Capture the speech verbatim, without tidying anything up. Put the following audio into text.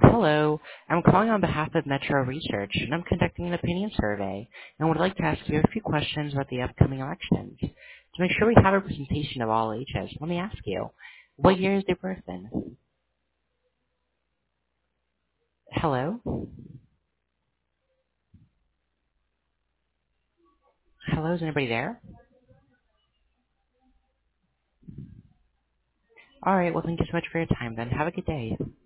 Hello. I'm calling on behalf of Metro Research, and I'm conducting an opinion survey and would like to ask you a few questions about the upcoming elections. To make sure we have a representation of all ages, let me ask you, what year is your birth in? Hello? Hello, is anybody there? All right, well, thank you so much for your time then. Have a good day.